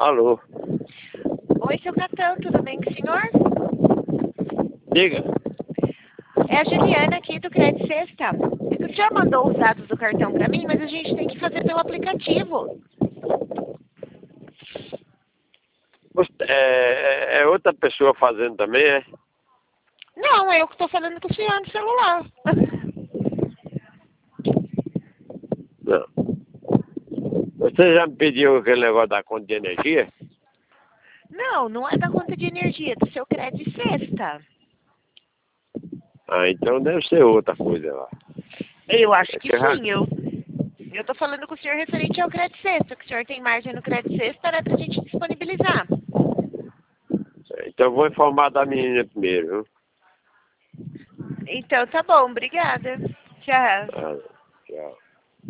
Alô? Oi, seu Catão, tudo bem com o senhor? Diga. É a Juliana aqui do Crédito Sexta. O senhor mandou os dados do cartão para mim, mas a gente tem que fazer pelo aplicativo. É outra pessoa fazendo também, é? Não, é eu que estou falando com o senhor no celular. Não. Você já me pediu aquele negócio da conta de energia? Não, não é da conta de energia, é do seu Crédito Sexta. Ah, então deve ser outra coisa lá. Eu acho que já- sim, eu estou falando com o senhor referente ao Crédito Sexta, que o senhor tem margem no Crédito Sexta, né, para a gente disponibilizar. Então eu vou informar da menina primeiro, viu? Então tá bom, obrigada. Tchau. Ah, tchau.